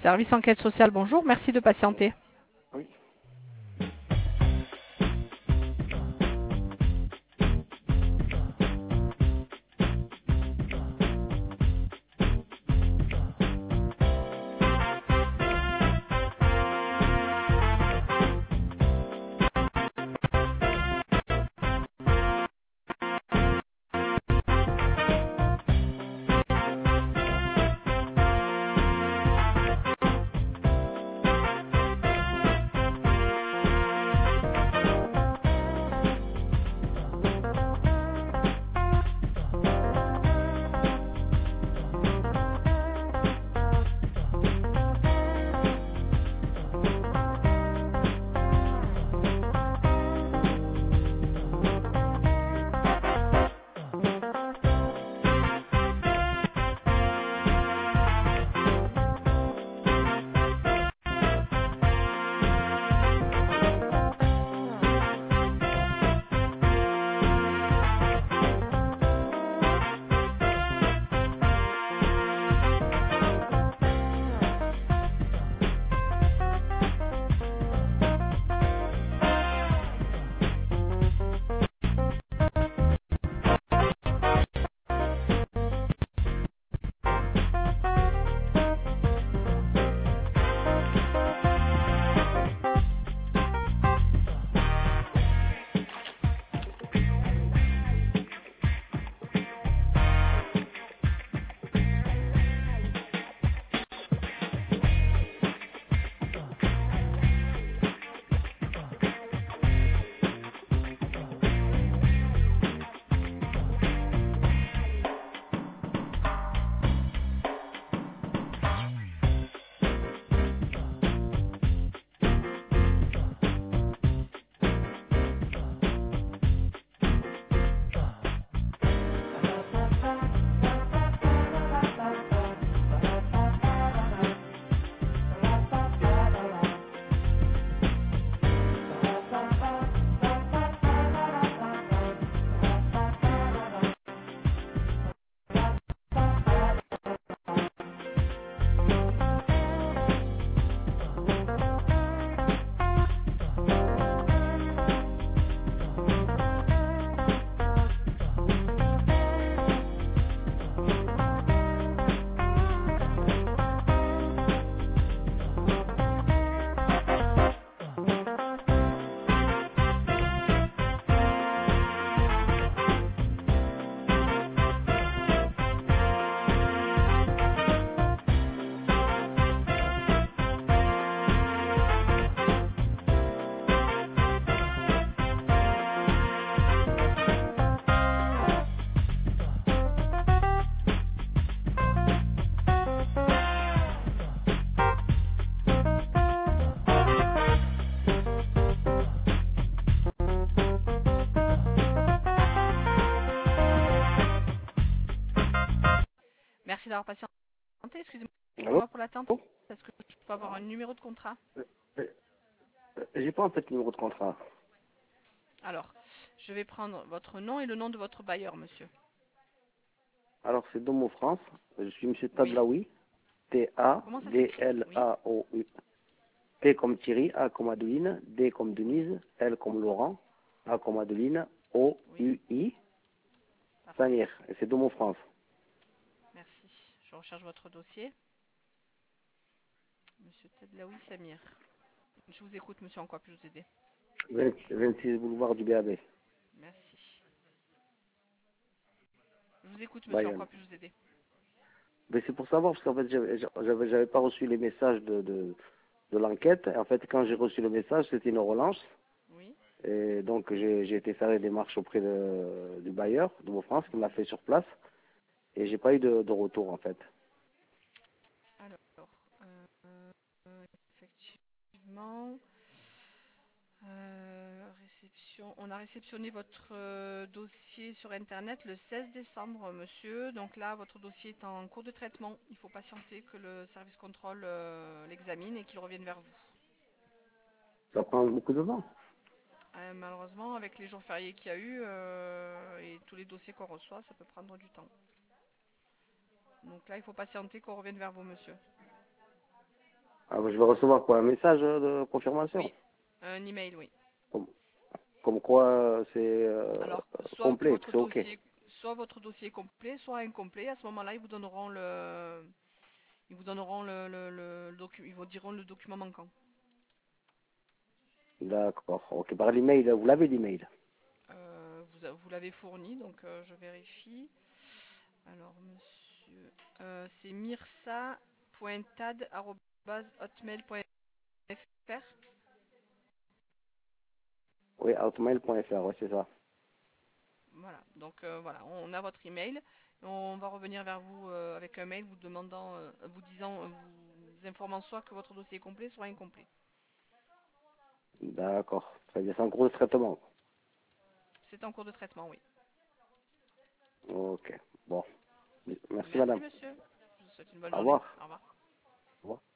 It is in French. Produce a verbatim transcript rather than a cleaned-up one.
Service enquête sociale, bonjour, merci de patienter. Oui. Merci d'avoir patienté, Allô? excusez-moi pour l'attente. Oh, Est-ce que je peux avoir un numéro de contrat? euh, euh, euh, J'ai pas en fait le numéro de contrat. Alors, je vais prendre votre nom et le nom de votre bailleur, monsieur. Alors c'est Domo France. Je suis Monsieur Oui. Tadlaoui. Comment ça s'écrit? Oui. T-A-D-L-A-O-U. T comme Thierry, A comme Adeline, D comme Denise, L comme Laurent, A comme Adeline, Oui. O-U-I, Parfait. Samir. Et c'est Domo France. Merci. Je recherche votre dossier. Monsieur Tedlaoui Samir. Je vous écoute, monsieur. En quoi puis-je vous aider? vingt vingt-six boulevard du B A B. Merci. Je vous écoute, monsieur. En Bayonne. quoi puis-je vous aider? Mais c'est pour savoir, parce qu'en fait, j'avais j'avais j'avais pas reçu les messages de, de, de l'enquête. En fait, quand j'ai reçu le message, c'était une relance. Oui. Et donc, j'ai j'ai été faire les démarches auprès de, du bailleur, de Domo France, qui me l'a fait sur place. Et j'ai pas eu de, de retour, en fait. Alors, euh, euh, effectivement, euh, réception. On a réceptionné votre euh, dossier sur Internet le seize décembre, monsieur. Donc là, votre dossier est en cours de traitement. Il faut patienter que le service contrôle euh, l'examine et qu'il revienne vers vous. Ça prend beaucoup de temps. Euh, malheureusement, avec les jours fériés qu'il y a eu euh, et tous les dossiers qu'on reçoit, ça peut prendre du temps. Donc là, il faut patienter qu'on revienne vers vous, monsieur. Ah, bah, je vais recevoir quoi? Un message euh, de confirmation? Oui, un email, oui. Comme, comme quoi euh, c'est euh, Alors, soit que complet, que votre c'est OK. dossier, soit votre dossier est complet, soit incomplet. À ce moment-là, ils vous donneront le, ils vous donneront le, le, le- le docu- ils vous diront le document manquant. D'accord. OK. Par l'email, vous l'avez l'email? Euh, vous, a- vous l'avez fourni, donc euh, je vérifie. Alors, monsieur, euh, c'est mirsa point tad arobase hotmail point fr. Oui, hotmail point F R, ouais, c'est ça. Voilà, donc euh, voilà, on a votre email. On va revenir vers vous euh, avec un mail vous demandant, euh, vous disant, euh, vous informant soit que votre dossier est complet, soit incomplet. D'accord. Très bien. C'est en cours de traitement. C'est en cours de traitement, oui. OK. Bon. Merci, Merci, madame. monsieur. Je vous souhaite une bonne Au journée. revoir. Au revoir. Au revoir.